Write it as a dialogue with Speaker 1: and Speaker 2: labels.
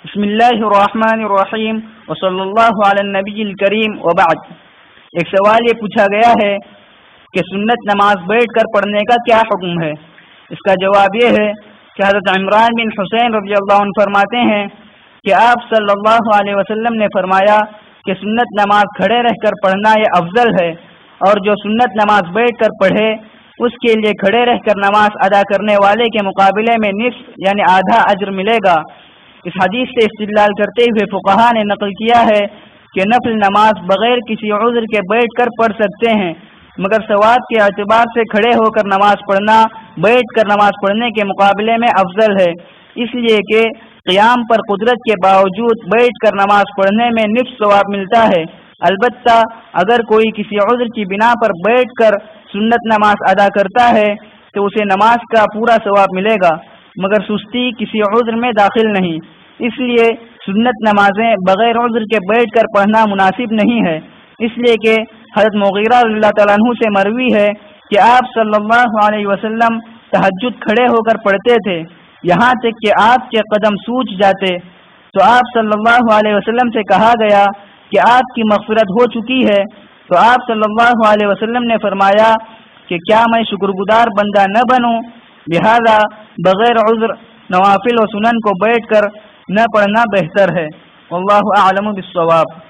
Speaker 1: بسم اللہ الرحمن الرحیم وصلی اللہ علی النبی الکریم وبعد۔ ایک سوال یہ پوچھا گیا ہے کہ سنت نماز بیٹھ کر پڑھنے کا کیا حکم ہے؟ اس کا جواب یہ ہے کہ حضرت عمران بن حسین رضی اللہ عنہ فرماتے ہیں کہ آپ صلی اللہ علیہ وسلم نے فرمایا کہ سنت نماز کھڑے رہ کر پڑھنا یہ افضل ہے، اور جو سنت نماز بیٹھ کر پڑھے اس کے لیے کھڑے رہ کر نماز ادا کرنے والے کے مقابلے میں نصف یعنی آدھا اجر ملے گا۔ اس حدیث سے استدلال کرتے ہوئے فقہا نے نقل کیا ہے کہ نفل نماز بغیر کسی عذر کے بیٹھ کر پڑھ سکتے ہیں، مگر ثواب کے اعتبار سے کھڑے ہو کر نماز پڑھنا بیٹھ کر نماز پڑھنے کے مقابلے میں افضل ہے، اس لیے کہ قیام پر قدرت کے باوجود بیٹھ کر نماز پڑھنے میں نصف ثواب ملتا ہے۔ البتہ اگر کوئی کسی عذر کی بنا پر بیٹھ کر سنت نماز ادا کرتا ہے تو اسے نماز کا پورا ثواب ملے گا، مگر سستی کسی عذر میں داخل نہیں، اس لیے سنت نمازیں بغیر عذر کے بیٹھ کر پڑھنا مناسب نہیں ہے، اس لیے کہ حضرت مغیرہ رضی اللہ تعالیٰ عنہ سے مروی ہے کہ آپ صلی اللہ علیہ وسلم تہجد کھڑے ہو کر پڑھتے تھے، یہاں تک کہ آپ کے قدم سوج جاتے تو آپ صلی اللہ علیہ وسلم سے کہا گیا کہ آپ کی مغفرت ہو چکی ہے، تو آپ صلی اللہ علیہ وسلم نے فرمایا کہ کیا میں شکر گزار بندہ نہ بنوں؟ لہذا بغیر عذر نوافل و سنن کو بیٹھ کر نہ پڑھنا بہتر ہے۔ واللہ اعلم بالصواب۔